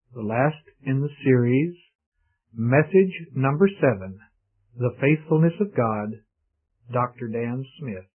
the last in the series, message number 7, The Faithfulness of God, Dr. Dan Smith.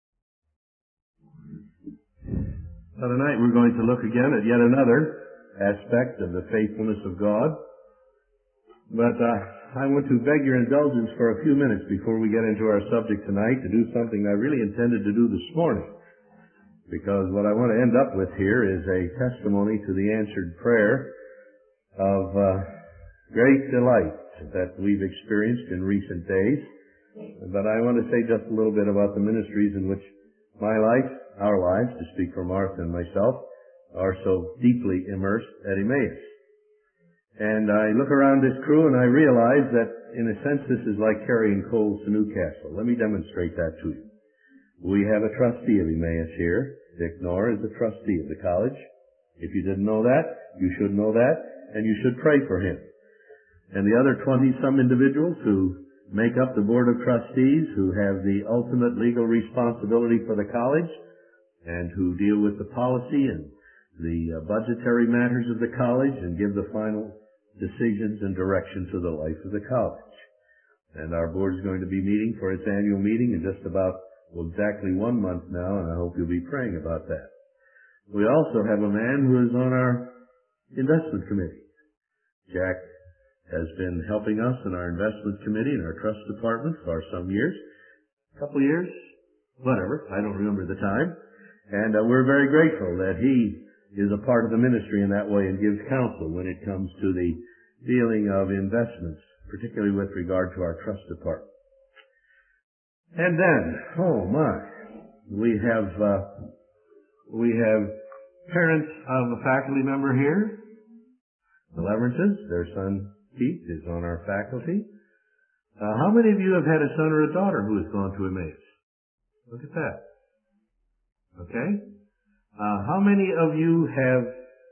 Now tonight we're going to look again at yet another aspect of the faithfulness of God. But I want to beg your indulgence for a few minutes before we get into our subject tonight to do something I really intended to do this morning. Because what I want to end up with here is a testimony to the answered prayer of great delight that we've experienced in recent days. But I want to say just a little bit about the ministries in which my life, our lives, to speak for Martha and myself, are so deeply immersed at Emmaus. And I look around this crew and I realize that, in a sense, this is like carrying coals to Newcastle. Let me demonstrate that to you. We have a trustee of Emmaus here. Dick Knorr is the trustee of the college. If you didn't know that, you should know that, and you should pray for him. And the other 20-some individuals who make up the board of trustees, who have the ultimate legal responsibility for the college, and who deal with the policy and the budgetary matters of the college and give the final decisions and direction to the life of the college. And our board is going to be meeting for its annual meeting in just about, exactly 1 month now, and I hope you'll be praying about that. We also have a man who is on our investment committee. Jack has been helping us in our investment committee and our trust department for some years. A couple of years? Whatever. I don't remember the time. And we're very grateful that he is a part of the ministry in that way and gives counsel when it comes to the dealing of investments, particularly with regard to our trust department. And then, oh my, we have parents of a faculty member here, the Leverances. Their son Keith is on our faculty. How many of you have had a son or a daughter who has gone to Emmaus? Look at that. Okay? How many of you have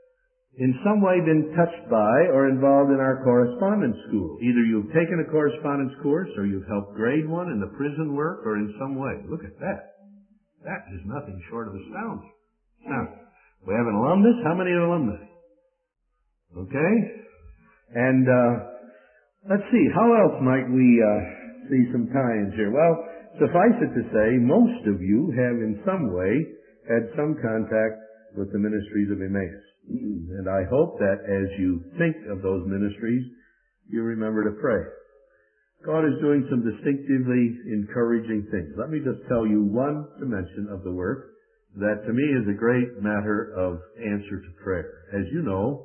in some way been touched by or involved in our correspondence school? Either you've taken a correspondence course or you've helped grade one in the prison work or in some way. Look at that. That is nothing short of astounding. Now, we have an alumnus. How many are alumni? Okay? And let's see, how else might we see some tie-ins here? Well, suffice it to say, most of you have in some way had some contact with the ministries of Emmaus. And I hope that as you think of those ministries, you remember to pray. God is doing some distinctively encouraging things. Let me just tell you one dimension of the work that to me is a great matter of answer to prayer. As you know,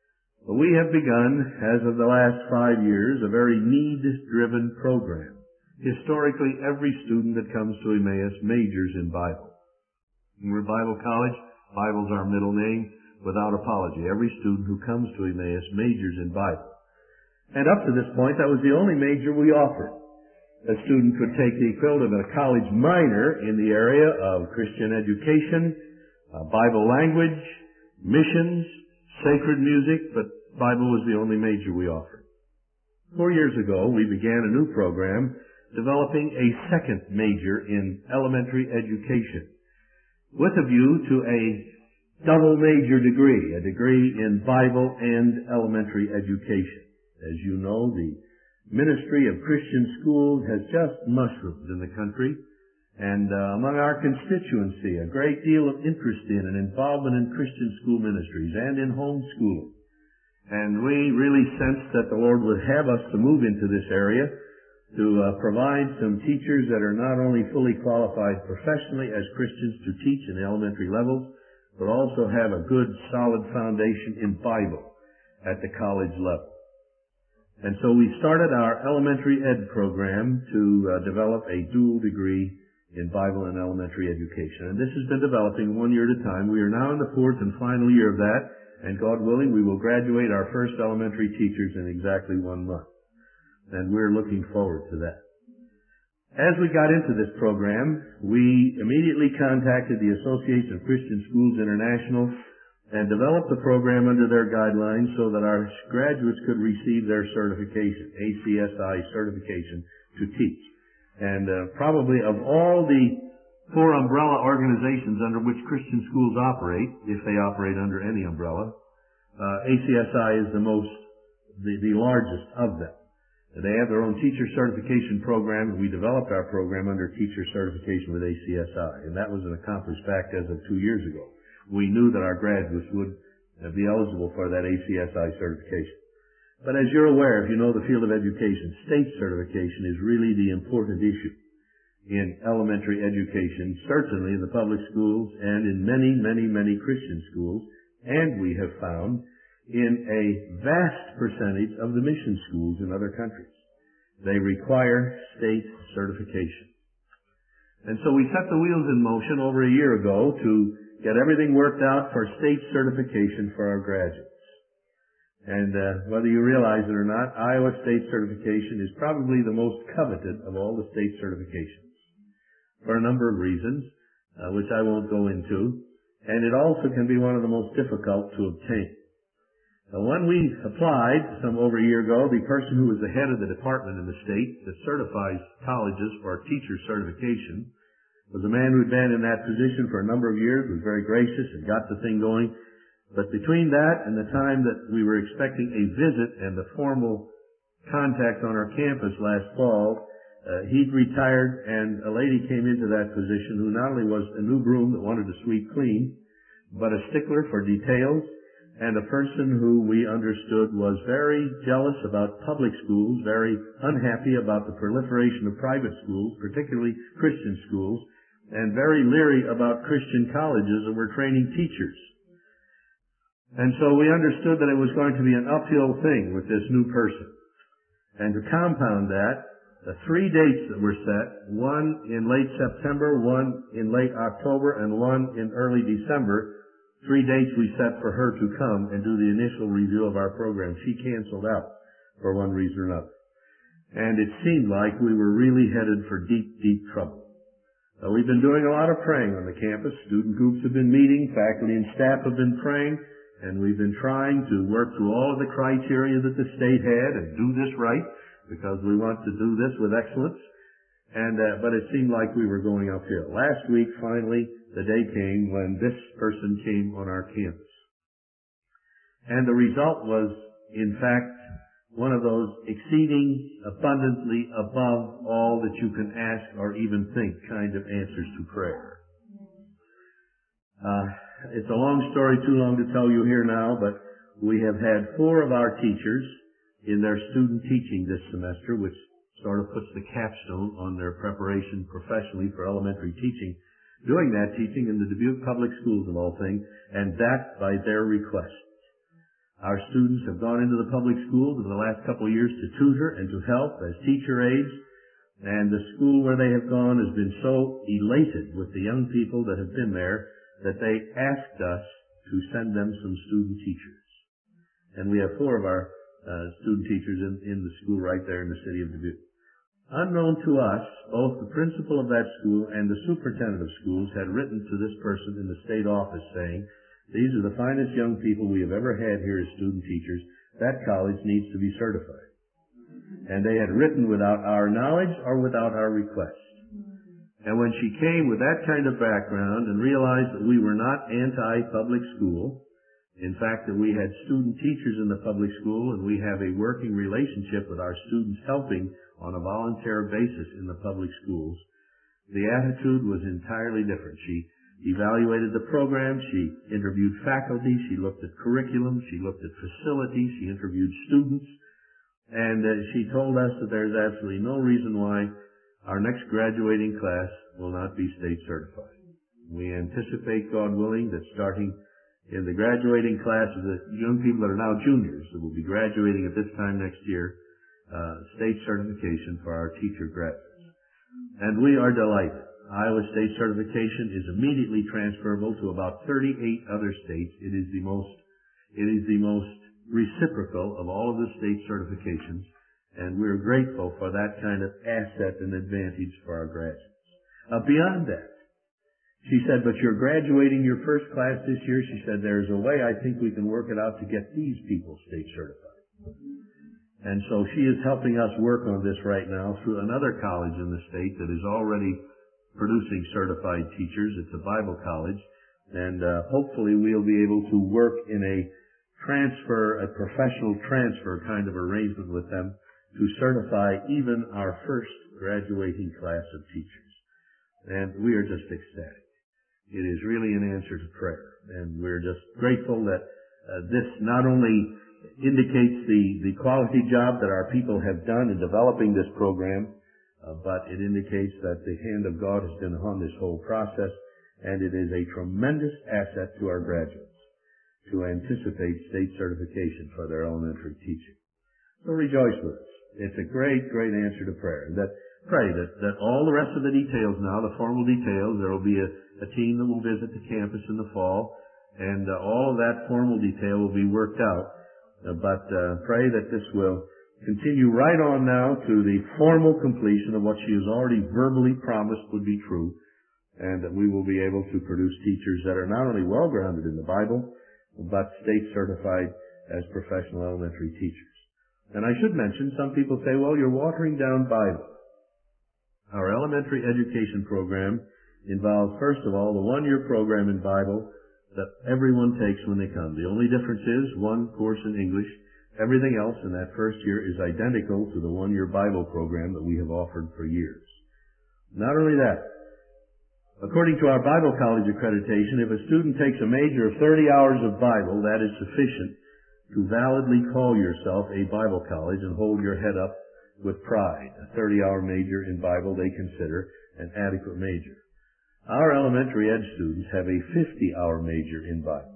we have begun, as of the last 5 years, a very need-driven program. Historically, every student that comes to Emmaus majors in Bible. We're Bible College. Bible's our middle name, without apology. Every student who comes to Emmaus majors in Bible. And up to this point, that was the only major we offered. A student could take the equivalent of a college minor in the area of Christian education, Bible language, missions, sacred music, but Bible was the only major we offered. 4 years ago, we began a new program developing a second major in elementary education, with a view to a double major degree, a degree in Bible and elementary education. As you know, the ministry of Christian schools has just mushroomed in the country, and among our constituency, a great deal of interest in and involvement in Christian school ministries and in homeschooling. And we really sensed that the Lord would have us to move into this area to provide some teachers that are not only fully qualified professionally as Christians to teach in the elementary levels, but also have a good, solid foundation in Bible at the college level. And so we started our elementary ed program to develop a dual degree in Bible and elementary education. And this has been developing 1 year at a time. We are now in the 4th and final year of that, and God willing, we will graduate our first elementary teachers in exactly 1 month. And we're looking forward to that. As we got into this program, we immediately contacted the Association of Christian Schools International and developed the program under their guidelines so that our graduates could receive their certification, ACSI certification, to teach. And probably of all the 4 umbrella organizations under which Christian schools operate, if they operate under any umbrella, ACSI is the largest of them. They have their own teacher certification program, and we developed our program under teacher certification with ACSI, and that was an accomplished fact as of 2 years ago. We knew that our graduates would be eligible for that ACSI certification. But as you're aware, if you know the field of education, state certification is really the important issue in elementary education, certainly in the public schools and in many, many, many Christian schools, and we have found in a vast percentage of the mission schools in other countries. They require state certification. And so we set the wheels in motion over a year ago to get everything worked out for state certification for our graduates. And whether you realize it or not, Iowa state certification is probably the most coveted of all the state certifications for a number of reasons, which I won't go into. And it also can be one of the most difficult to obtain. When we applied some over a year ago, the person who was the head of the department in the state that certifies colleges for teacher certification was a man who had been in that position for a number of years, was very gracious and got the thing going. But between that and the time that we were expecting a visit and the formal contact on our campus last fall, he'd retired, and a lady came into that position who not only was a new broom that wanted to sweep clean, but a stickler for details, and a person who we understood was very jealous about public schools, very unhappy about the proliferation of private schools, particularly Christian schools, and very leery about Christian colleges that were training teachers. And so we understood that it was going to be an uphill thing with this new person. And to compound that, the 3 dates that were set, one in late September, one in late October, and one in early December, 3 dates we set for her to come and do the initial review of our program. She canceled out for one reason or another. And it seemed like we were really headed for deep, deep trouble. We've been doing a lot of praying on the campus. Student groups have been meeting, faculty and staff have been praying, and we've been trying to work through all of the criteria that the state had and do this right, because we want to do this with excellence. But it seemed like we were going uphill. Last week, finally, the day came when this person came on our campus. And the result was, in fact, one of those exceeding abundantly above all that you can ask or even think kind of answers to prayer. It's a long story, too long to tell you here now, but we have had 4 of our teachers in their student teaching this semester, which sort of puts the capstone on their preparation professionally for elementary teaching, doing that teaching in the Dubuque Public Schools of all things, and that by their request. Our students have gone into the public schools over the last couple of years to tutor and to help as teacher aides, and the school where they have gone has been so elated with the young people that have been there that they asked us to send them some student teachers. And we have 4 of our student teachers in the school right there in the city of Dubuque. Unknown to us, both the principal of that school and the superintendent of schools had written to this person in the state office saying, these are the finest young people we have ever had here as student teachers. That college needs to be certified. And they had written without our knowledge or without our request. And when she came with that kind of background and realized that we were not anti-public school, in fact, that we had student teachers in the public school and we have a working relationship with our students helping on a volunteer basis in the public schools, the attitude was entirely different. She evaluated the program, she interviewed faculty, she looked at curriculum, she looked at facilities, she interviewed students, and she told us that there's absolutely no reason why our next graduating class will not be state certified. We anticipate, God willing, that starting in the graduating class of the young people that are now juniors that will be graduating at this time next year, state certification for our teacher graduates. And we are delighted. Iowa state certification is immediately transferable to about 38 other states. It is the most reciprocal of all of the state certifications, and we're grateful for that kind of asset and advantage for our graduates. Beyond that, she said, but you're graduating your first class this year. She said, there's a way I think we can work it out to get these people state certified. And so she is helping us work on this right now through another college in the state that is already producing certified teachers. It's a Bible college. And hopefully we'll be able to work in a a professional transfer kind of arrangement with them to certify even our first graduating class of teachers. And we are just ecstatic. It is really an answer to prayer. And we're just grateful that this not only indicates the quality job that our people have done in developing this program, but it indicates that the hand of God has been on this whole process, and it is a tremendous asset to our graduates to anticipate state certification for their elementary teaching. So rejoice with us. It's a great, great answer to prayer. Pray that all the rest of the details now, the formal details, there will be a team that will visit the campus in the fall, and all of that formal detail will be worked out. But pray that this will continue right on now to the formal completion of what she has already verbally promised would be true, and that we will be able to produce teachers that are not only well-grounded in the Bible, but state certified as professional elementary teachers. And I should mention, some people say, well, you're watering down Bible. Our elementary education program involves, first of all, the one-year program in Bible that everyone takes when they come. The only difference is one course in English. Everything else in that first year is identical to the one-year Bible program that we have offered for years. Not only that, according to our Bible College accreditation, if a student takes a major of 30 hours of Bible, that is sufficient to validly call yourself a Bible college and hold your head up with pride. A 30-hour major in Bible they consider an adequate major. Our elementary ed students have a 50-hour major in Bible.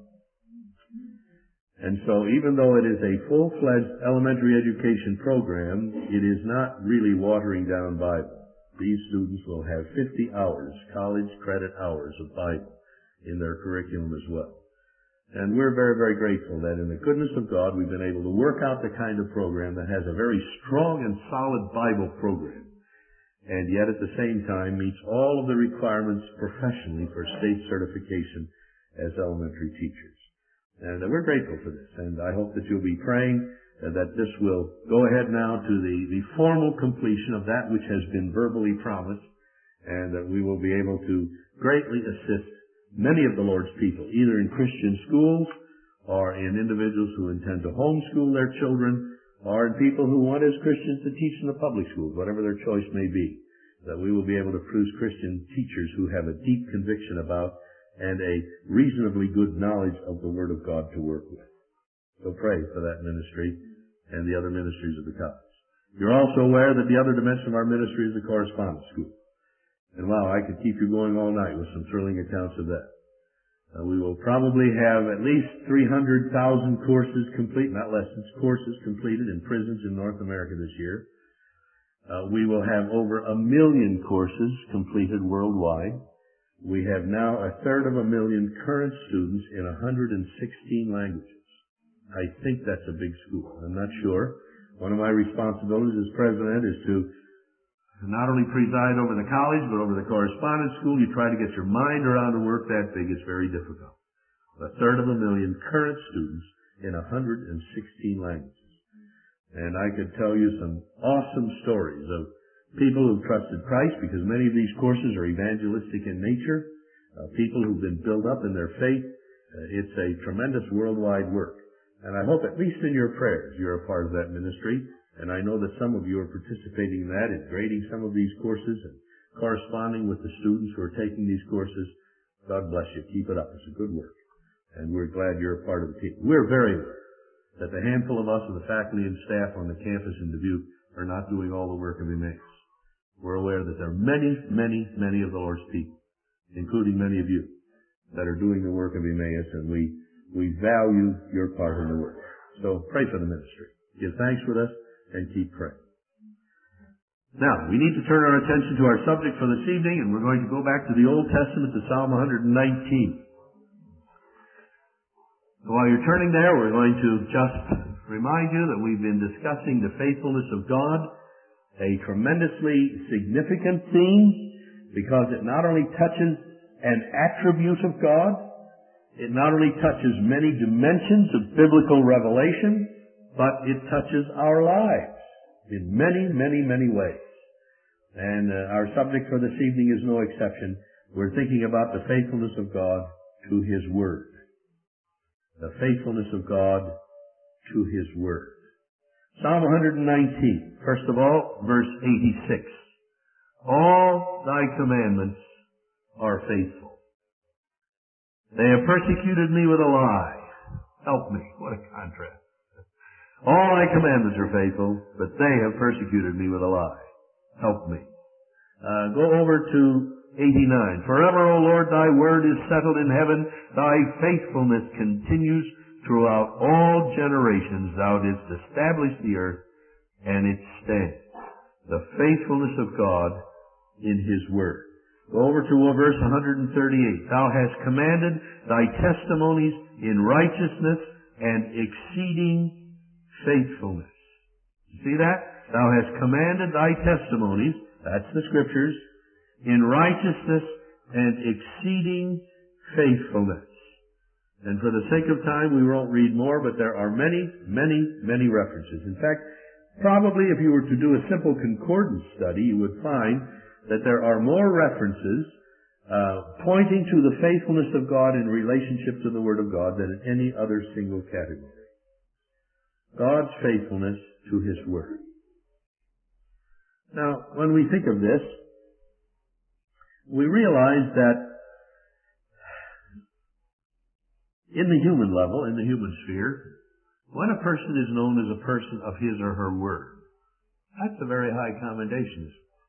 And so even though it is a full-fledged elementary education program, it is not really watering down Bible. These students will have 50 hours, college credit hours of Bible in their curriculum as well. And we're very, very grateful that in the goodness of God we've been able to work out the kind of program that has a very strong and solid Bible program, and yet at the same time meets all of the requirements professionally for state certification as elementary teachers. And we're grateful for this, and I hope that you'll be praying that this will go ahead now to the formal completion of that which has been verbally promised, and that we will be able to greatly assist many of the Lord's people, either in Christian schools or in individuals who intend to homeschool their children, or in people who want as Christians to teach in the public schools, whatever their choice may be, that we will be able to produce Christian teachers who have a deep conviction about and a reasonably good knowledge of the Word of God to work with. So pray for that ministry and the other ministries of the college. You're also aware that the other dimension of our ministry is the correspondence school. And wow, I could keep you going all night with some thrilling accounts of that. We will probably have at least 300,000 courses complete, not lessons, courses completed in prisons in North America this year. We will have over 1 million courses completed worldwide. We have now 250,000 current students in 116 languages. I think that's a big school. I'm not sure. One of my responsibilities as president is to not only preside over the college, but over the correspondence school. You try to get your mind around a work that big, it's very difficult. 250,000 current students in 116 languages. And I could tell you some awesome stories of people who've trusted Christ, because many of these courses are evangelistic in nature, people who've been built up in their faith. It's a tremendous worldwide work. And I hope, at least in your prayers, you're a part of that ministry. And I know that some of you are participating in that, in grading some of these courses and corresponding with the students who are taking these courses. God bless you. Keep it up. It's a good work. And we're glad you're a part of the team. We're very aware that the handful of us of the faculty and staff on the campus in Dubuque are not doing all the work of Emmaus. We're aware that there are many, many, many of the Lord's people, including many of you, that are doing the work of Emmaus, and we value your part in the work. So pray for the ministry. Give thanks with us, and keep praying. Now, we need to turn our attention to our subject for this evening, and we're going to go back to the Old Testament, to Psalm 119. While you're turning there, we're going to just remind you that we've been discussing the faithfulness of God, a tremendously significant theme, because it not only touches an attribute of God, it not only touches many dimensions of biblical revelation, but it touches our lives in many, many, many ways. And our subject for this evening is no exception. We're thinking about the faithfulness of God to His Word. the faithfulness of God to His Word. Psalm 119, first of all, verse 86. All thy commandments are faithful. They have persecuted me with a lie. Help me. What a contrast. All thy commandments are faithful, but they have persecuted me with a lie. Help me. Go over to 89. Forever, O Lord, thy word is settled in heaven. Thy faithfulness continues throughout all generations. Thou didst establish the earth, and it stands. The faithfulness of God in His word. Go over to verse 138. Thou hast commanded thy testimonies in righteousness and exceeding faithfulness. You see that? Thou hast commanded thy testimonies, that's the Scriptures, in righteousness and exceeding faithfulness. And for the sake of time, we won't read more, but there are many, many, many references. In fact, probably if you were to do a simple concordance study, you would find that there are more references pointing to the faithfulness of God in relationship to the Word of God than in any other single category. God's faithfulness to His Word. Now, when we think of this, we realize that in the human level, in the human sphere, when a person is known as a person of his or her word, that's a very high commendation.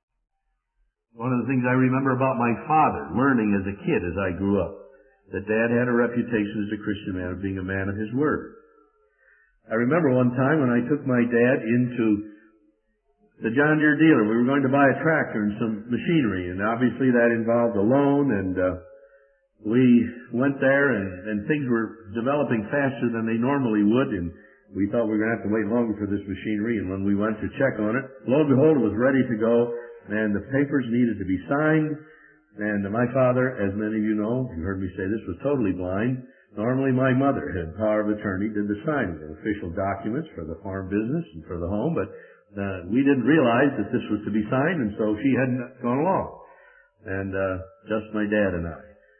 One of the things I remember about my father, learning as a kid as I grew up, that Dad had a reputation as a Christian man of being a man of his word. I remember one time when I took my dad into the John Deere dealer. We were going to buy a tractor and some machinery, and obviously that involved a loan, and we went there, and things were developing faster than they normally would, and we thought we were going to have to wait longer for this machinery, and when we went to check on it, lo and behold, it was ready to go, and the papers needed to be signed, and my father, as many of you know, you heard me say this, was totally blind. Normally my mother had power of attorney, did the signing of official documents for the farm business and for the home, but we didn't realize that this was to be signed, and so she hadn't gone along. And just my dad and I.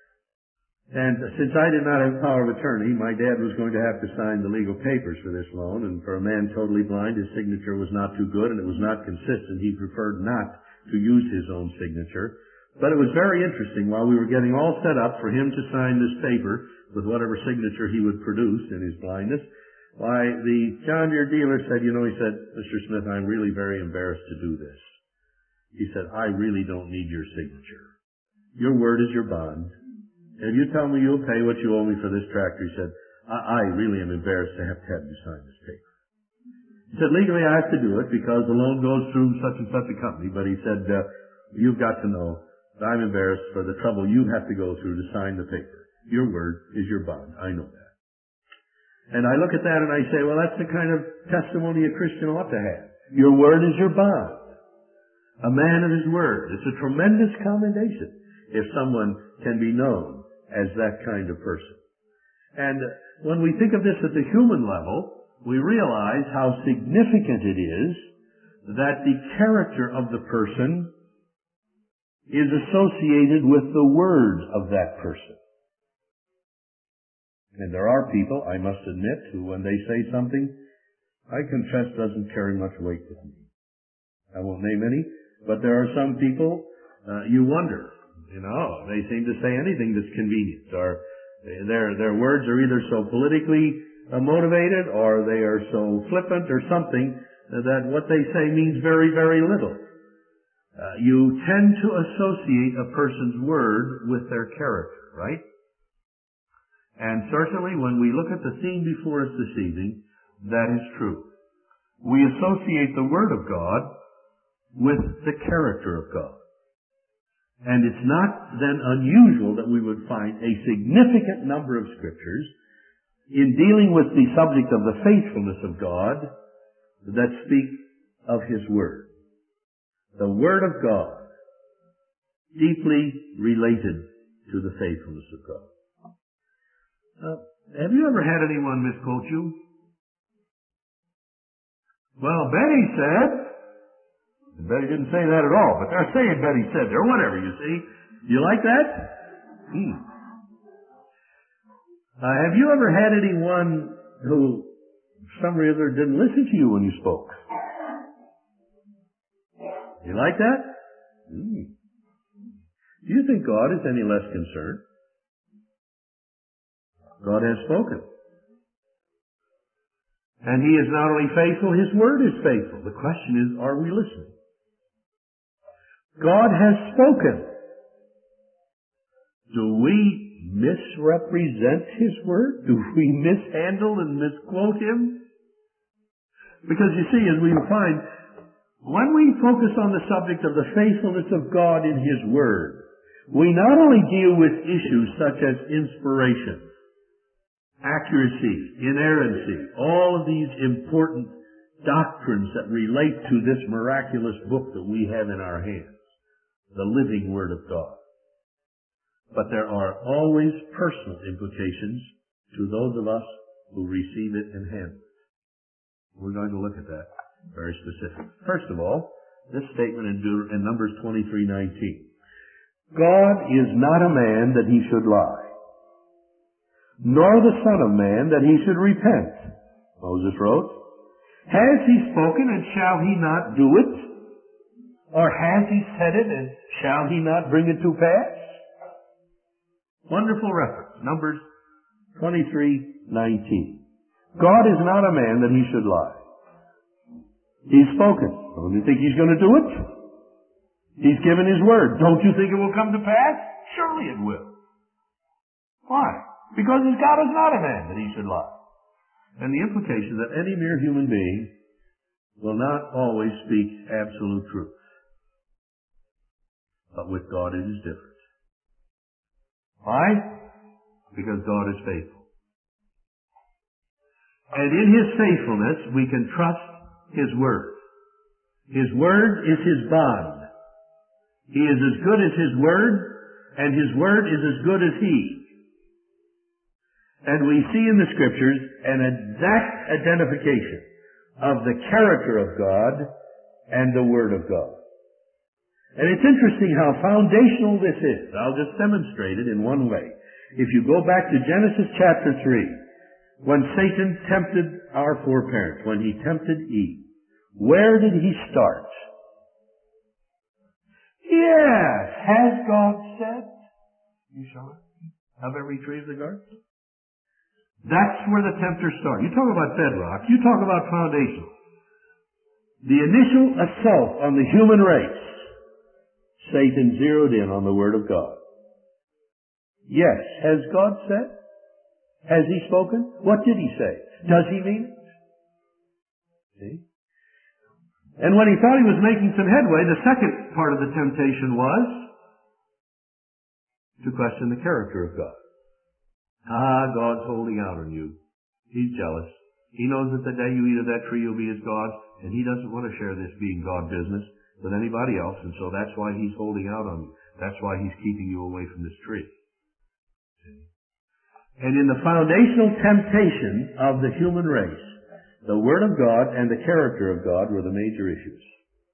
And since I did not have power of attorney, my dad was going to have to sign the legal papers for this loan, and for a man totally blind, his signature was not too good, and it was not consistent. He preferred not to use his own signature. But it was very interesting while we were getting all set up for him to sign this paper with whatever signature he would produce in his blindness. Why, the John Deere dealer said, he said, Mr. Smith, I'm really very embarrassed to do this. He said, I really don't need your signature. Your word is your bond. And if you tell me you'll pay what you owe me for this tractor, he said, I really am embarrassed to have you sign this paper. He said, legally I have to do it because the loan goes through such and such a company, but he said, you've got to know that I'm embarrassed for the trouble you have to go through to sign the paper. Your word is your bond. I know that. And I look at that and I say, well, that's the kind of testimony a Christian ought to have. Your word is your bond. A man of his word. It's a tremendous commendation if someone can be known as that kind of person. And when we think of this at the human level, we realize how significant it is that the character of the person is associated with the word of that person. And there are people, I must admit, who when they say something, I confess doesn't carry much weight with me. I won't name any, but there are some people, you wonder, they seem to say anything that's convenient, or their words are either so politically motivated, or they are so flippant or something, that what they say means very, very little. You tend to associate a person's word with their character, right? And certainly when we look at the scene before us this evening, that is true. We associate the Word of God with the character of God. And it's not then unusual that we would find a significant number of Scriptures in dealing with the subject of the faithfulness of God that speak of His Word. The Word of God, deeply related to the faithfulness of God. Have you ever had anyone misquote you? Well, Betty said, and Betty didn't say that at all, but they're saying Betty said there, whatever, you see. You like that? Have you ever had anyone who, for some reason, didn't listen to you when you spoke? You like that? Do you think God is any less concerned? God has spoken. And He is not only faithful, His Word is faithful. The question is, are we listening? God has spoken. Do we misrepresent His Word? Do we mishandle and misquote Him? Because you see, as we find, when we focus on the subject of the faithfulness of God in His Word, we not only deal with issues such as inspiration, accuracy, inerrancy, all of these important doctrines that relate to this miraculous book that we have in our hands, the living Word of God. But there are always personal implications to those of us who receive it and handle it. We're going to look at that very specifically. First of all, this statement in Numbers 23:19. God is not a man that He should lie, nor the Son of Man that He should repent. Moses wrote, has He spoken, and shall He not do it? Or has He said it, and shall He not bring it to pass? Wonderful reference. Numbers 23:19. God is not a man that He should lie. He's spoken. Don't you think He's going to do it? He's given His word. Don't you think it will come to pass? Surely it will. Why? Because God is not a man that He should lie. And the implication that any mere human being will not always speak absolute truth. But with God it is different. Why? Because God is faithful. And in His faithfulness we can trust His word. His word is His bond. He is as good as His word, and His word is as good as He. And we see in the Scriptures an exact identification of the character of God and the Word of God. And it's interesting how foundational this is. I'll just demonstrate it in one way. If you go back to Genesis chapter 3, when Satan tempted our foreparents, when he tempted Eve, where did he start? Yes, has God said, you shall not have every tree of the garden? That's where the tempter started. You talk about bedrock, you talk about foundation. The initial assault on the human race, Satan zeroed in on the Word of God. Yes, has God said? Has He spoken? What did He say? Does He mean it? See? And when he thought he was making some headway, the second part of the temptation was to question the character of God. God's holding out on you. He's jealous. He knows that the day you eat of that tree you'll be as God, and He doesn't want to share this being God business with anybody else, and so that's why He's holding out on you. That's why He's keeping you away from this tree. See? And in the foundational temptation of the human race, the Word of God and the character of God were the major issues.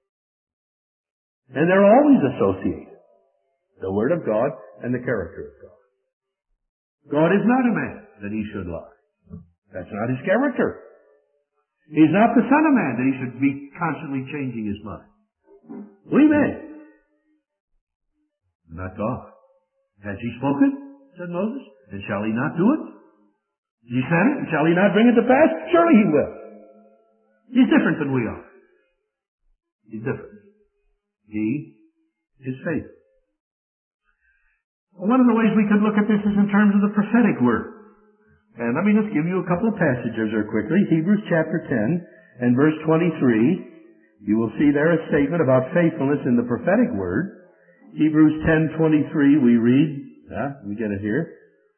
And they're always associated. The Word of God and the character of God. God is not a man that He should lie. That's not His character. He's not the Son of Man that He should be constantly changing His mind. We may. Not God. Has He spoken? Said Moses. And shall He not do it? He said it, and shall He not bring it to pass? Surely He will. He's different than we are. He's different. He is faithful. Well, one of the ways we could look at this is in terms of the prophetic word. And let me just give you a couple of passages there quickly. Hebrews chapter 10 and verse 23. You will see there a statement about faithfulness in the prophetic word. Hebrews 10:23 we read, we get it here.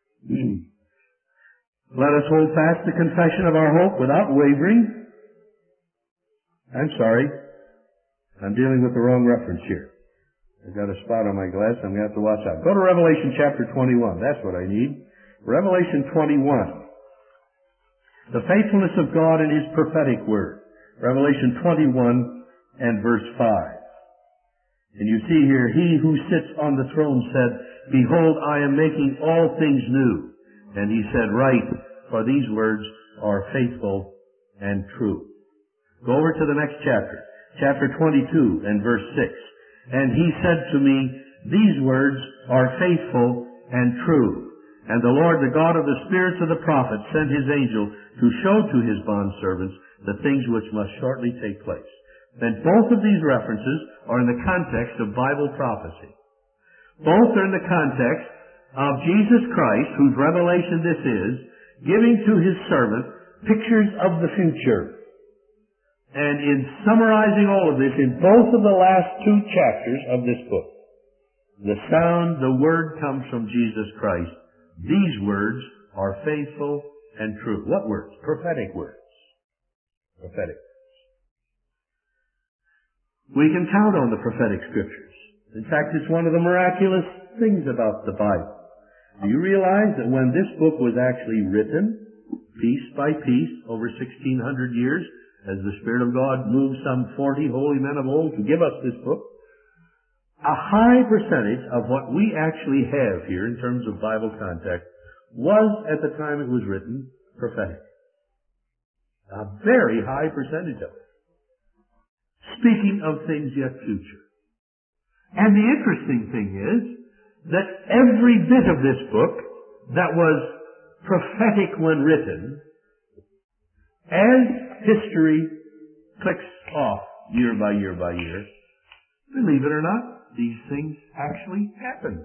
Let us hold fast the confession of our hope without wavering. I'm sorry. I'm dealing with the wrong reference here. I've got a spot on my glass. I'm going to have to watch out. Go to Revelation chapter 21. That's what I need. Revelation 21. The faithfulness of God in His prophetic word. Revelation 21 and verse 5. And you see here, He who sits on the throne said, Behold, I am making all things new. And he said, "Write, for these words are faithful and true." Go over to the next chapter, chapter 22 and verse 6. "And he said to me, These words are faithful and true. And the Lord, the God of the spirits of the prophets, sent his angel to show to his bondservants the things which must shortly take place." And both of these references are in the context of Bible prophecy. Both are in the context of Jesus Christ, whose revelation this is, giving to his servant pictures of the future. And in summarizing all of this in both of the last two chapters of this book, the word comes from Jesus Christ. These words are faithful and true. What words? Prophetic words. Prophetic words. We can count on the prophetic scriptures. In fact, it's one of the miraculous things about the Bible. Do you realize that when this book was actually written, piece by piece, over 1,600 years, as the Spirit of God moved some 40 holy men of old to give us this book, a high percentage of what we actually have here in terms of Bible context was, at the time it was written, prophetic. A very high percentage of it. Speaking of things yet future. And the interesting thing is that every bit of this book that was prophetic when written, as history clicks off year by year by year, believe it or not, these things actually happen.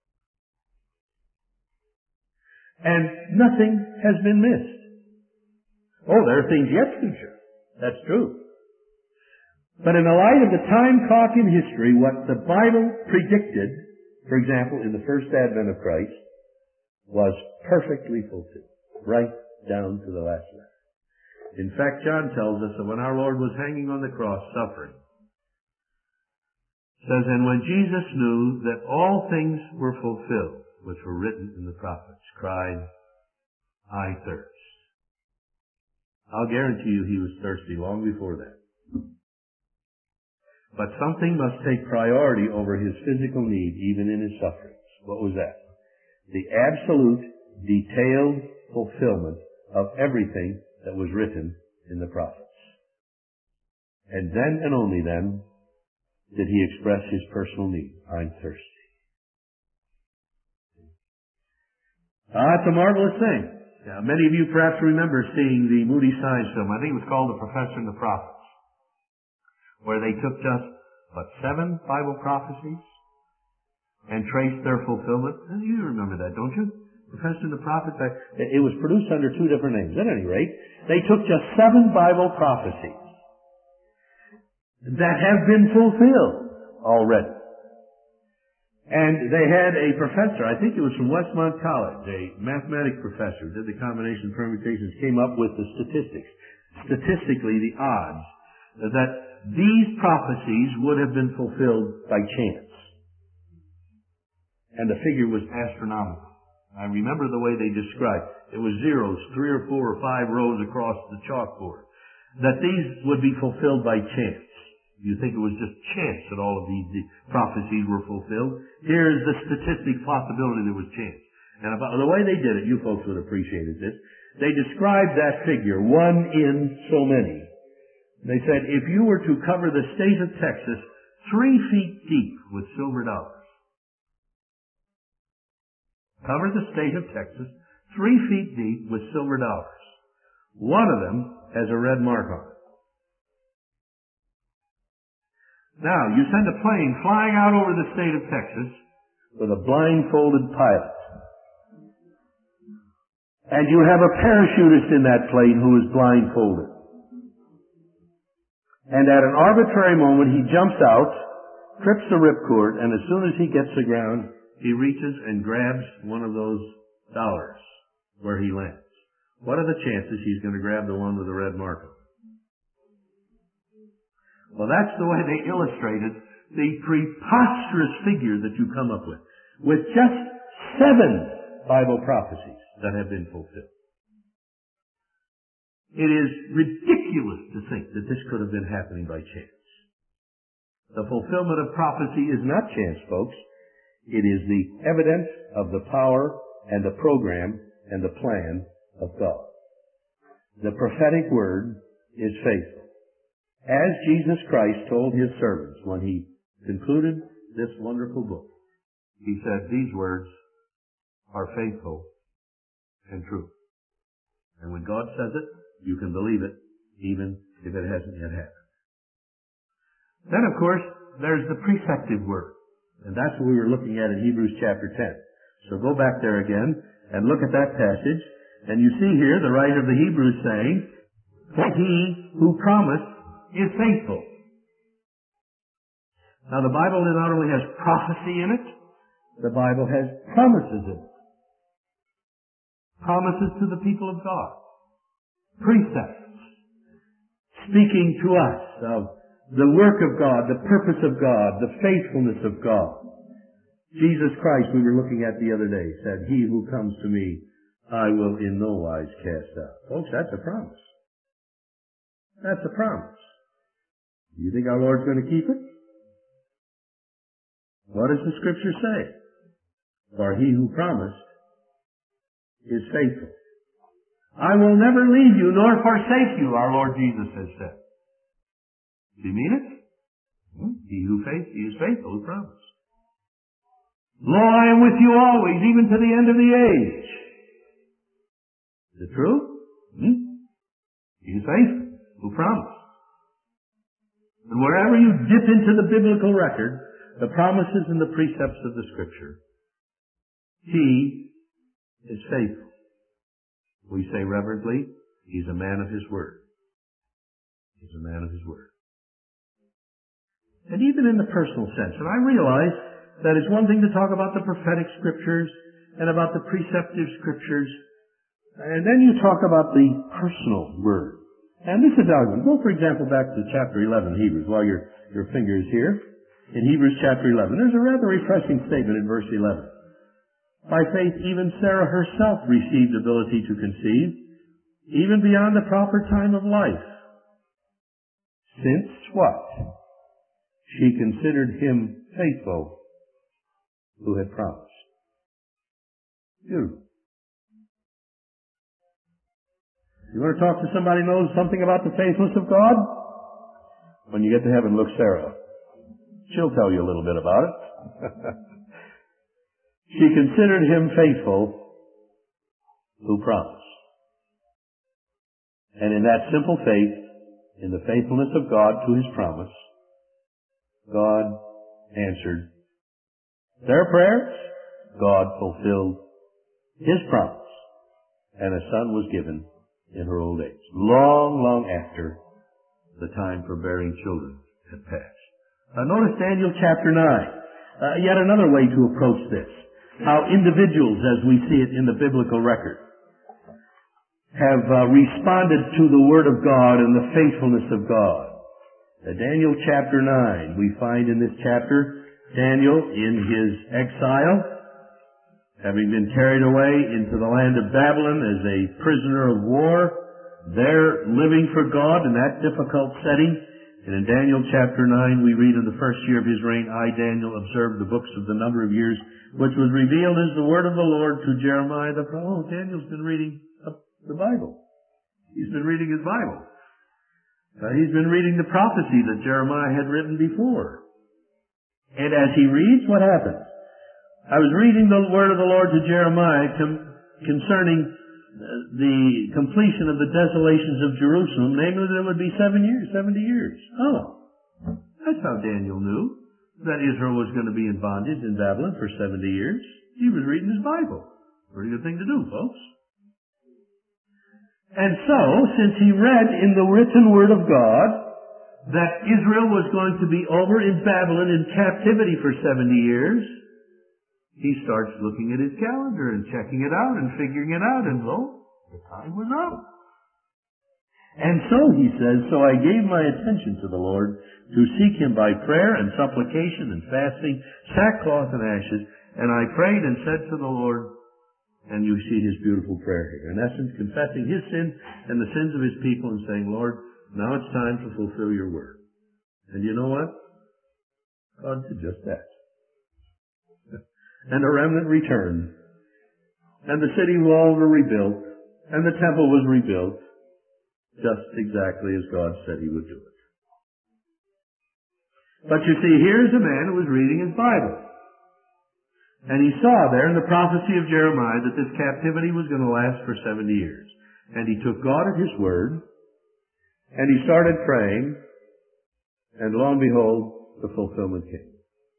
And nothing has been missed. Oh, there are things yet future. That's true. But in the light of the time clock in history, what the Bible predicted, for example, in the first advent of Christ, was perfectly fulfilled, right down to the last letter. In fact, John tells us that when our Lord was hanging on the cross suffering, it says, "And when Jesus knew that all things were fulfilled, which were written in the prophets, cried, I thirst." I'll guarantee you he was thirsty long before that. But something must take priority over his physical need, even in his sufferings. What was that? The absolute, detailed fulfillment of everything that was written in the prophets. And then and only then did he express his personal need. I'm thirsty. It's a marvelous thing. Now, many of you perhaps remember seeing the Moody Science film. I think it was called The Professor and the Prophets, where they took just, 7 Bible prophecies and traced their fulfillment. And you remember that, don't you? Professor and the Prophets. It was produced under 2 different names. At any rate, they took just 7 Bible prophecies that have been fulfilled already. And they had a professor, I think it was from Westmont College, a mathematics professor, did the combination permutations, came up with the statistics. Statistically, the odds that these prophecies would have been fulfilled by chance. And the figure was astronomical. I remember the way they described it. It was zeros, 3 or 4 or 5 rows across the chalkboard. That these would be fulfilled by chance. You think it was just chance that all of these prophecies were fulfilled? Here is the statistic possibility there was chance. And about the way they did it, you folks would appreciate this. They described that figure, 1 in so many. They said, if you were to cover the state of Texas 3 feet deep with silver dollars, cover the state of Texas 3 feet deep with silver dollars, one of them has a red mark on it. Now, you send a plane flying out over the state of Texas with a blindfolded pilot. And you have a parachutist in that plane who is blindfolded. And at an arbitrary moment, he jumps out, trips the ripcord, and as soon as he gets to the ground, he reaches and grabs one of those dollars where he lands. What are the chances he's going to grab the one with the red mark on it? Well, that's the way they illustrated the preposterous figure that you come up with just 7 Bible prophecies that have been fulfilled. It is ridiculous to think that this could have been happening by chance. The fulfillment of prophecy is not chance, folks. It is the evidence of the power and the program and the plan of God. The prophetic word is faithful. As Jesus Christ told his servants when he concluded this wonderful book, he said, these words are faithful and true. And when God says it, you can believe it, even if it hasn't yet happened. Then, of course, there's the preceptive word. And that's what we were looking at in Hebrews chapter 10. So go back there again and look at that passage. And you see here the writer of the Hebrews saying that he who promised is faithful. Now the Bible not only has prophecy in it, the Bible has promises in it. Promises to the people of God. Precepts. Speaking to us of the work of God, the purpose of God, the faithfulness of God. Jesus Christ, we were looking at the other day, said, he who comes to me, I will in no wise cast out. Folks, that's a promise. That's a promise. Do you think our Lord's going to keep it? What does the Scripture say? For he who promised is faithful. I will never leave you nor forsake you, our Lord Jesus has said. Do you mean it? He is faithful who promised. Lo, I am with you always, even to the end of the age. Is it true? He is faithful who promised. And wherever you dip into the biblical record, the promises and the precepts of the Scripture, he is faithful. We say reverently, he's a man of his word. He's a man of his word. And even in the personal sense, and I realize that it's one thing to talk about the prophetic Scriptures and about the preceptive Scriptures, and then you talk about the personal word. And this is argument. Go, for example, back to chapter 11 Hebrews, while your finger is here. In Hebrews chapter 11, there's a rather refreshing statement in verse 11. By faith, even Sarah herself received ability to conceive, even beyond the proper time of life. Since what? She considered him faithful who had promised. Beautiful. You want to talk to somebody who knows something about the faithfulness of God? When you get to heaven, look Sarah. She'll tell you a little bit about it. She considered him faithful who promised. And in that simple faith, in the faithfulness of God to his promise, God answered their prayers. God fulfilled his promise. And a son was given in her old age. Long, long after the time for bearing children had passed. Notice Daniel chapter 9. Yet another way to approach this. How individuals, as we see it in the biblical record, have responded to the Word of God and the faithfulness of God. Daniel chapter 9, we find in this chapter Daniel in his exile, having been carried away into the land of Babylon as a prisoner of war, there living for God in that difficult setting. And in Daniel chapter 9 we read, in the first year of his reign, I, Daniel, observed the books of the number of years, which was revealed as the word of the Lord to Jeremiah the prophet. Oh, Daniel's been reading the Bible. He's been reading his Bible. He's been reading the prophecy that Jeremiah had written before. And as he reads, what happens? I was reading the word of the Lord to Jeremiah concerning the completion of the desolations of Jerusalem, namely there would be 70 years. Oh, that's how Daniel knew that Israel was going to be in bondage in Babylon for 70 years. He was reading his Bible. Pretty good thing to do, folks. And so, since he read in the written word of God that Israel was going to be over in Babylon in captivity for 70 years, he starts looking at his calendar and checking it out and figuring it out, and lo, the time was up. And so, he says, so I gave my attention to the Lord to seek him by prayer and supplication and fasting, sackcloth and ashes, and I prayed and said to the Lord, and you see his beautiful prayer here. In essence, confessing his sin and the sins of his people and saying, Lord, now it's time to fulfill your word. And you know what? God did just that. And the remnant returned and the city walls were rebuilt, and the temple was rebuilt, just exactly as God said he would do it. But you see, here's a man who was reading his Bible. And he saw there in the prophecy of Jeremiah that this captivity was going to last for 70 years. And he took God at his word, and he started praying, and lo and behold, the fulfillment came.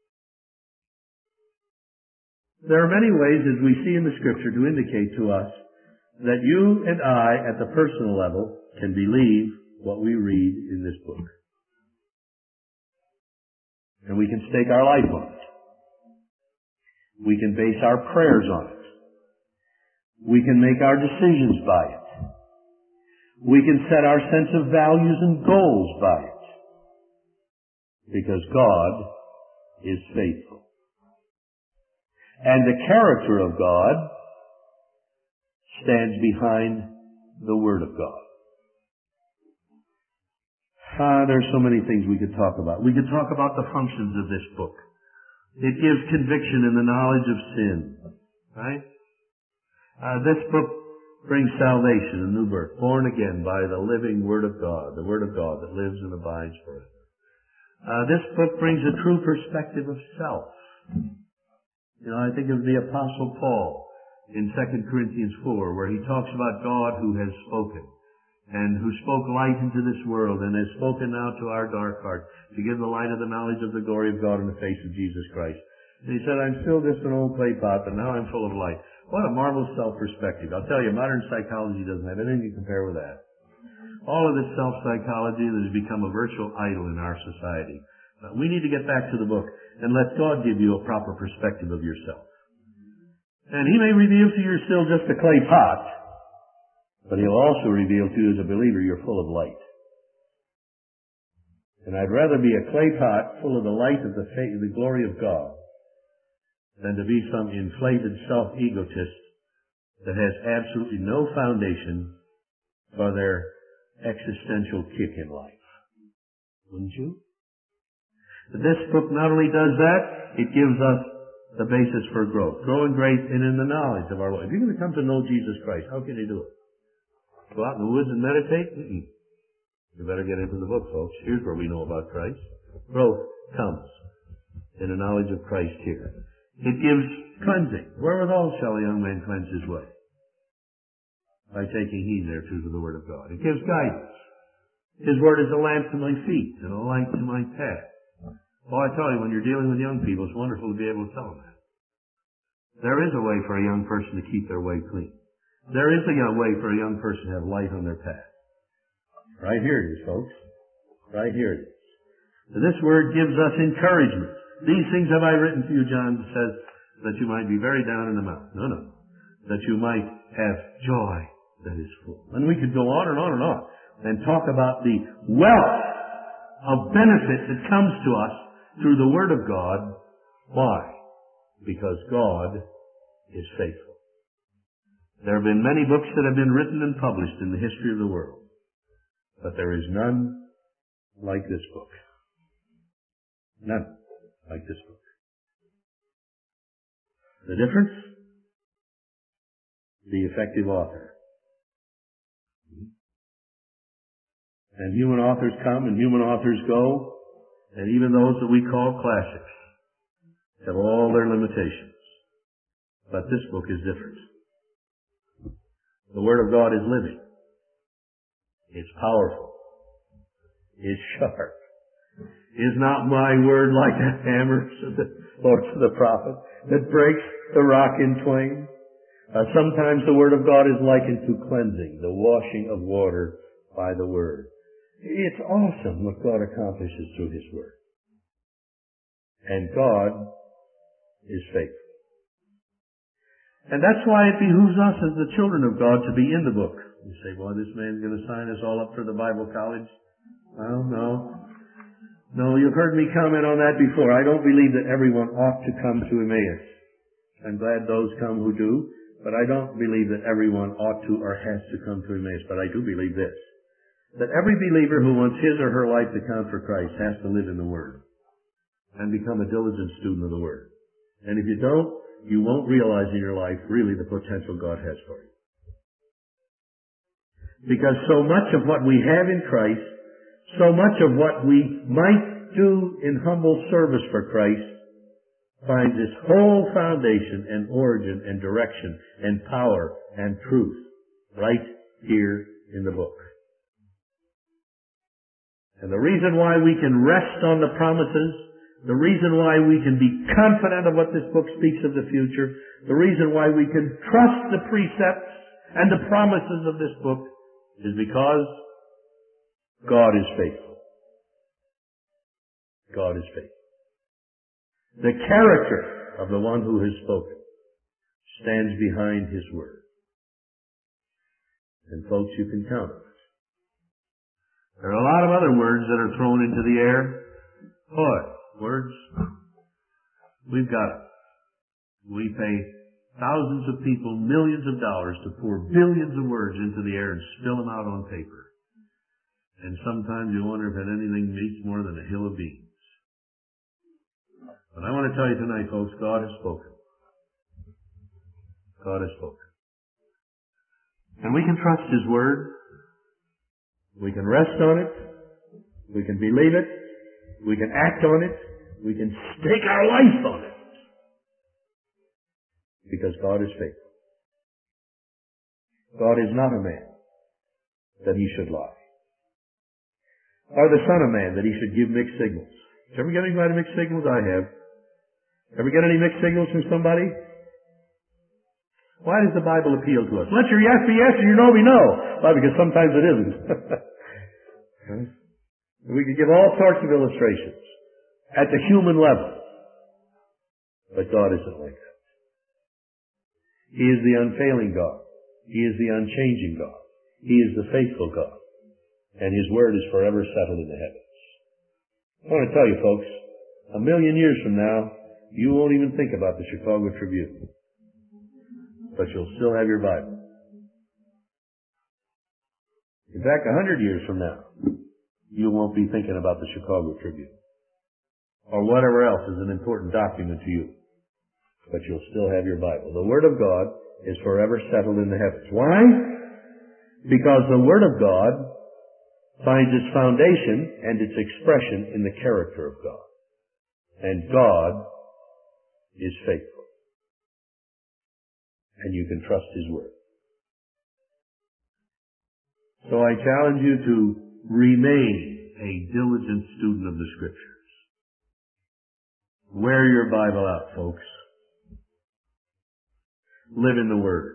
There are many ways, as we see in the Scripture, to indicate to us that you and I, at the personal level, can believe what we read in this book. And we can stake our life on it. We can base our prayers on it. We can make our decisions by it. We can set our sense of values and goals by it. Because God is faithful. And the character of God stands behind the Word of God. There's so many things we could talk about. We could talk about the functions of this book. It gives conviction in the knowledge of sin. Right? This book brings salvation and new birth, born again by the living Word of God, the Word of God that lives and abides forever. This book brings a true perspective of self. You know, I think of the Apostle Paul in 2 Corinthians 4, where he talks about God who has spoken, and who spoke light into this world, and has spoken now to our dark heart, to give the light of the knowledge of the glory of God in the face of Jesus Christ. And he said, I'm still just an old clay pot, but now I'm full of light. What a marvelous self-perspective. I'll tell you, modern psychology doesn't have anything to compare with that. All of this self-psychology that has become a virtual idol in our society. We need to get back to the book and let God give you a proper perspective of yourself. And he may reveal to you you're still just a clay pot, but he'll also reveal to you as a believer you're full of light. And I'd rather be a clay pot full of the light of the glory of God than to be some inflated self-egotist that has absolutely no foundation for their existential kick in life. Wouldn't you? But this book not only does that, it gives us the basis for growth. Growing great and in the knowledge of our Lord. If you're going to come to know Jesus Christ, how can you do it? Go out in the woods and meditate? You better get into the book, folks. Here's where we know about Christ. Growth comes in the knowledge of Christ here. It gives cleansing. Wherewithal shall a young man cleanse his way? By taking heed thereto to the Word of God. It gives guidance. His Word is a lamp to my feet and a light to my path. Well, I tell you, when you're dealing with young people, it's wonderful to be able to tell them that. There is a way for a young person to keep their way clean. There is a way for a young person to have light on their path. Right here it is, folks. Right here it is. So this word gives us encouragement. These things have I written to you, John says, that you might be very down in the mouth. No. That you might have joy that is full. And we could go on and on and on and talk about the wealth of benefit that comes to us through the Word of God. Why? Because God is faithful. There have been many books that have been written and published in the history of the world, but there is none like this book. None like this book. The difference? The effective author. And human authors come and human authors go, and even those that we call classics have all their limitations. But this book is different. The Word of God is living. It's powerful. It's sharp. Is not my word like a hammer, said the Lord to the prophet, that breaks the rock in twain? Sometimes the Word of God is likened to cleansing, the washing of water by the Word. It's awesome what God accomplishes through His Word. And God is faithful. And that's why it behooves us as the children of God to be in the book. You say, well, this man's going to sign us all up for the Bible college. Well, no, you've heard me comment on that before. I don't believe that everyone ought to come to Emmaus. I'm glad those come who do, but I don't believe that everyone ought to or has to come to Emmaus. But I do believe this, that every believer who wants his or her life to count for Christ has to live in the Word and become a diligent student of the Word. And if you don't, you won't realize in your life really the potential God has for you. Because so much of what we have in Christ, so much of what we might do in humble service for Christ, finds its whole foundation and origin and direction and power and truth right here in the book. And the reason why we can rest on the promises, the reason why we can be confident of what this book speaks of the future, the reason why we can trust the precepts and the promises of this book is because God is faithful. God is faithful. The character of the one who has spoken stands behind his word. And folks, you can count on it. There are a lot of other words that are thrown into the air. Boy, words, we've got them. We pay thousands of people millions of dollars to pour billions of words into the air and spill them out on paper. And sometimes you wonder if anything meets more than a hill of beans. But I want to tell you tonight, folks, God has spoken. God has spoken. And we can trust his word. We can rest on it. We can believe it. We can act on it. We can stake our life on it. Because God is faithful. God is not a man that he should lie, or the son of man that he should give mixed signals. Did you ever get anybody mixed signals? I have. Ever get any mixed signals from somebody? Why does the Bible appeal to us? Let your yes be yes and your no be no. Why? Because sometimes it isn't. We could give all sorts of illustrations at the human level. But God isn't like that. He is the unfailing God. He is the unchanging God. He is the faithful God. And his word is forever settled in the heavens. I want to tell you, folks, 1,000,000 years from now, you won't even think about the Chicago Tribune. But you'll still have your Bible. In fact, 100 years from now, you won't be thinking about the Chicago Tribune or whatever else is an important document to you. But you'll still have your Bible. The Word of God is forever settled in the heavens. Why? Because the Word of God finds its foundation and its expression in the character of God. And God is faithful. And you can trust his word. So I challenge you to remain a diligent student of the Scriptures. Wear your Bible out, folks. Live in the Word.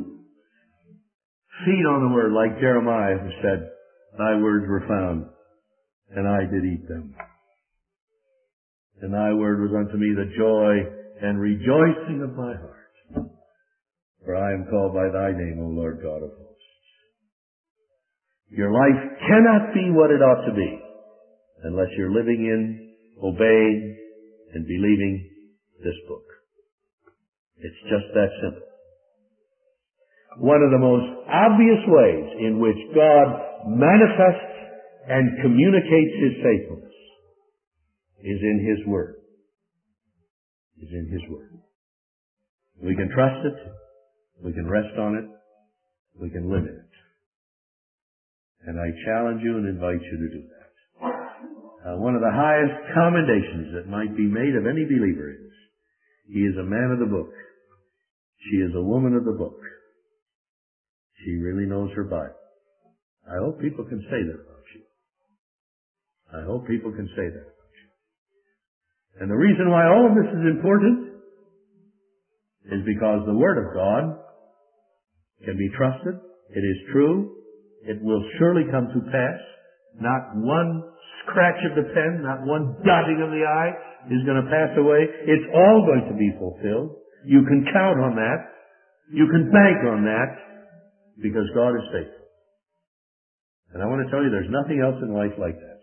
Feed on the Word like Jeremiah, who said, thy words were found, and I did eat them. And thy word was unto me the joy and rejoicing of my heart. For I am called by thy name, O Lord God of hosts. Your life cannot be what it ought to be unless you're living in, obeying, and believing this book. It's just that simple. One of the most obvious ways in which God manifests and communicates his faithfulness is in his word. Is in his word. We can trust it. We can rest on it. We can live in it. And I challenge you and invite you to do that. One of the highest commendations that might be made of any believer is, he is a man of the book. She is a woman of the book. She really knows her Bible. I hope people can say that about you. I hope people can say that about you. And the reason why all of this is important is because the Word of God can be trusted. It is true. It will surely come to pass. Not one scratch of the pen, not one dotting of the I is going to pass away. It's all going to be fulfilled. You can count on that. You can bank on that because God is faithful. And I want to tell you, there's nothing else in life like that.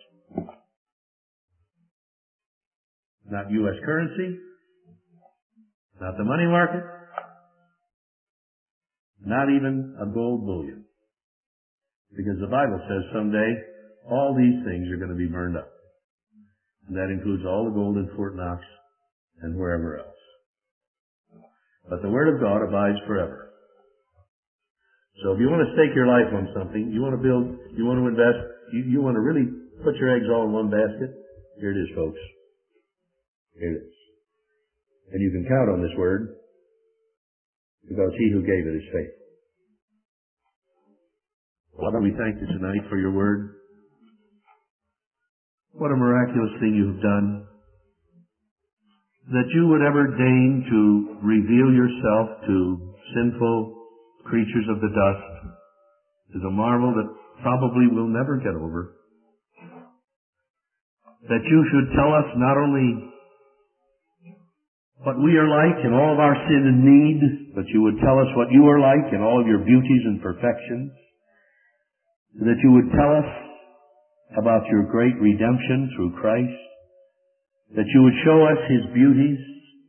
Not U.S. currency, not the money market, not even a gold bullion. Because the Bible says someday all these things are going to be burned up. And that includes all the gold in Fort Knox and wherever else. but the Word of God abides forever. So if you want to stake your life on something, you want to build, you want to invest, you want to really put your eggs all in one basket, here it is, folks. Here it is. And you can count on this Word, because He who gave it is faithful. Father, we thank you tonight for your Word. What a miraculous thing you have done. That you would ever deign to reveal yourself to sinful creatures of the dust is a marvel that probably we'll never get over. That you should tell us not only what we are like in all of our sin and need, but you would tell us what you are like in all of your beauties and perfections. That you would tell us about your great redemption through Christ. That you would show us His beauties.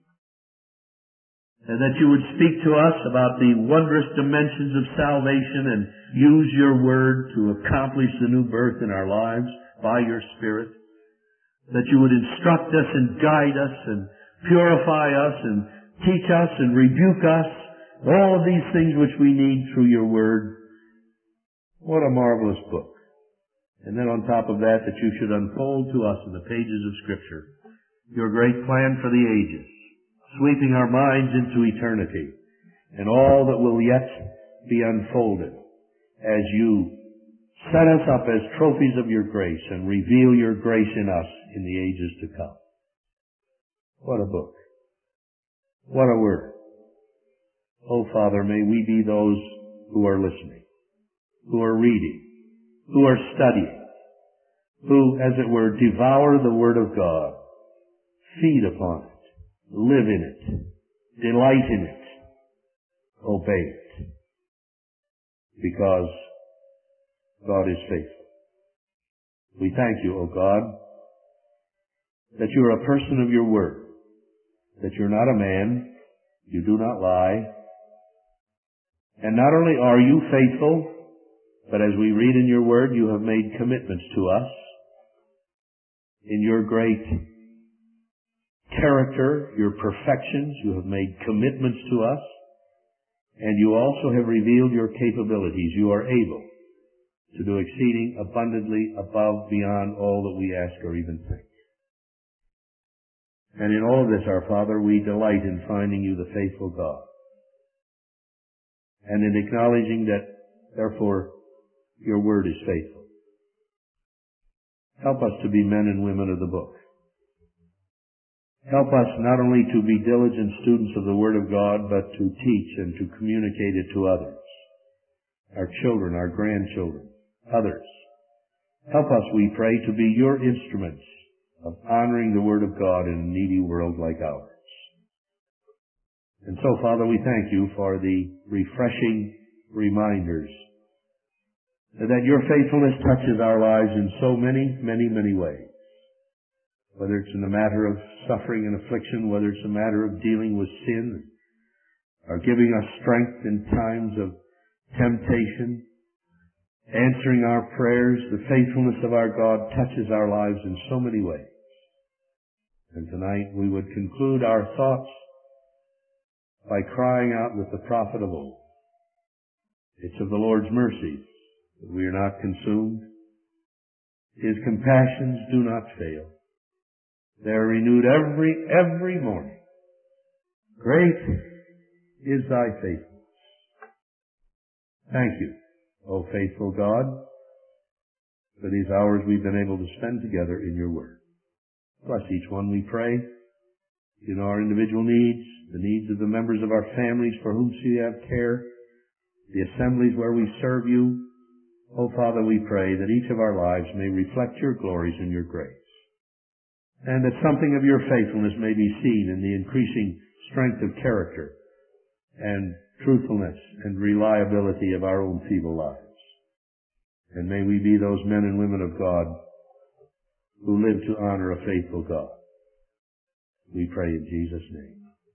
And that you would speak to us about the wondrous dimensions of salvation and use your Word to accomplish the new birth in our lives by your Spirit. That you would instruct us and guide us and purify us and teach us and rebuke us. All of these things which we need through your Word. What a marvelous book. And then on top of that, that you should unfold to us in the pages of Scripture your great plan for the ages, sweeping our minds into eternity, and all that will yet be unfolded as you set us up as trophies of your grace and reveal your grace in us in the ages to come. What a book. What a word. Oh, Father, may we be those who are listening, who are reading, who are studying, who, as it were, devour the Word of God, feed upon it, live in it, delight in it, obey it, because God is faithful. We thank you, O God, that you are a person of your Word, that you're not a man, you do not lie, and not only are you faithful, but as we read in your Word, you have made commitments to us in your great character, your perfections. You have made commitments to us, and you also have revealed your capabilities. You are able to do exceeding abundantly above, beyond all that we ask or even think. And in all of this, our Father, we delight in finding you the faithful God, and in acknowledging that, therefore, your Word is faithful. Help us to be men and women of the book. Help us not only to be diligent students of the Word of God, but to teach and to communicate it to others, our children, our grandchildren, others. Help us, we pray, to be your instruments of honoring the Word of God in a needy world like ours. And so, Father, we thank you for the refreshing reminders that your faithfulness touches our lives in so many, many, many ways. Whether it's in the matter of suffering and affliction, whether it's a matter of dealing with sin, or giving us strength in times of temptation, answering our prayers, the faithfulness of our God touches our lives in so many ways. And tonight we would conclude our thoughts by crying out with the prophet of old, "It's of the Lord's mercies that we are not consumed. His compassions do not fail. They are renewed every morning. Great is thy faithfulness." Thank you, O faithful God, for these hours we've been able to spend together in your Word. Bless each one, we pray. You know our individual needs, the needs of the members of our families for whom you have care, the assemblies where we serve you. Oh, Father, we pray that each of our lives may reflect your glories and your grace, and that something of your faithfulness may be seen in the increasing strength of character and truthfulness and reliability of our own feeble lives. And may we be those men and women of God who live to honor a faithful God. We pray in Jesus' name.